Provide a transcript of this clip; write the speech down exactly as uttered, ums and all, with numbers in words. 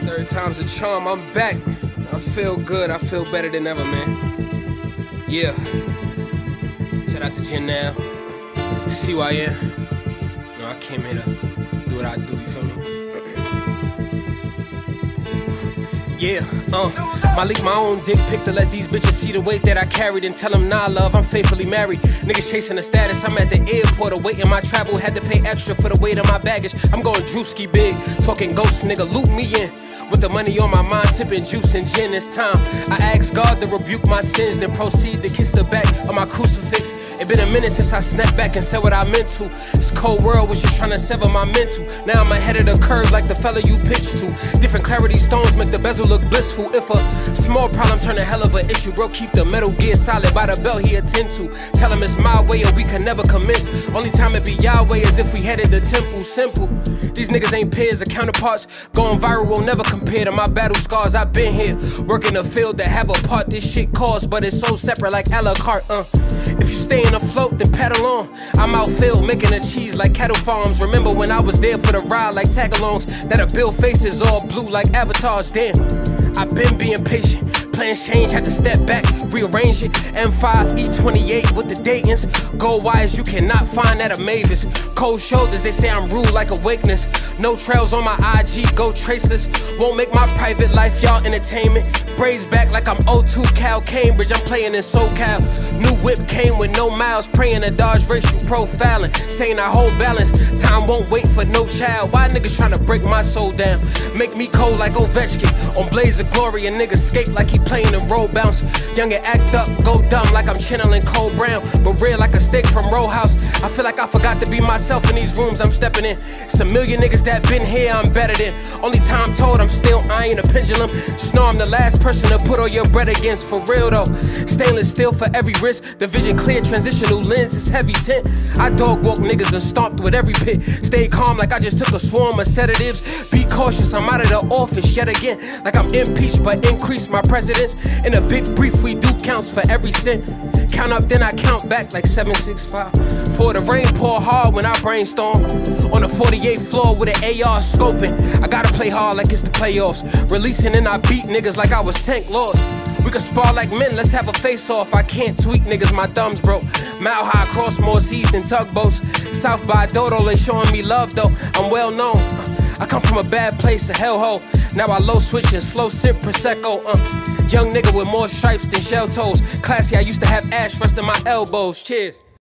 Third time's a charm, I'm back. I feel good, I feel better than ever, man. Yeah. Shout out to Jen now. C Y N. No, I came here to do what I do, you feel me? Yeah, uh, my leak my own dick pic to let these bitches see the weight that I carried and tell them, nah, love, I'm faithfully married. Niggas chasing the status, I'm at the airport awaiting my travel. Had to pay extra for the weight of my baggage. I'm going Drewski big, talking ghost, nigga, loop me in. With the money on my mind, sipping juice and gin, it's time. I ask God to rebuke my sins, then proceed to kiss the back of my crucifix. It been a minute since I snapped back and said what I meant to. This cold world was just trying to sever my mental. Now I'm ahead of the curve like the fella you pitched to. Different clarity stones make the bezel look blissful. If a small problem turn a hell of an issue, bro, keep the metal gear solid by the belt he attend to. Tell him it's my way or we can never commence. Only time it be Yahweh is if we headed the temple. Simple. These niggas ain't peers or counterparts. Going viral will never compare to my battle scars. I've been here, working the field that have a part this shit costs, but it's so separate like a la carte. Uh. If you staying afloat, then pedal on. I'm outfield making a cheese like cattle farms. Remember when I was there for the ride like tagalongs, that a bill faces all blue like avatars. Damn, I've been being patient. Plans change, had to step back, rearrange it. M five, E twenty-eight with the Daytons. Gold wires you cannot find at a Mavis. Cold shoulders, they say I'm rude like awakeness. No trails on my I G, go traceless. Won't make my private life y'all entertainment. Braids back like I'm O two Cal Cambridge. I'm playing in SoCal. New whip came with no miles. Praying to dodge racial profiling. Saying I hold balance. Time won't wait for no child. Why niggas trying to break my soul down? Make me cold like Ovechkin. On Blaze of Glory, a nigga skate like he playing a roll bounce. Younger act up, go dumb like I'm channeling Cole Brown. But real like a steak from Row House. I feel like I forgot to be myself in these rooms I'm stepping in. It's a million niggas that been here, I'm better than. Only time told, I'm still eyeing a pendulum. Just know I'm the last person to put all your bread against, for real though. Stainless steel for every wrist. The vision clear, transitional lens is heavy tint. I dog walk niggas and stomped with every pit. Stay calm like I just took a swarm of sedatives. Be cautious, I'm out of the office yet again. Like I'm impeached but increase my presidents. In a big brief we do counts for every cent. Count up then I count back like seven six five. For the rain pour hard when I brainstorm. On the forty-eighth floor with an A R scoping. I gotta play hard like it's the playoffs. Releasing and I beat niggas like I was Tank Lord. We can spar like men, let's have a face off. I can't tweak niggas, my thumbs broke. Mile high across more seas than tugboats. South by Dodo, they showing me love though. I'm well known. I come from a bad place, a hellhole. Now I low switch and slow sip Prosecco. Uh. Young nigga with more stripes than shell toes. Classy, I used to have ash resting my elbows. Cheers.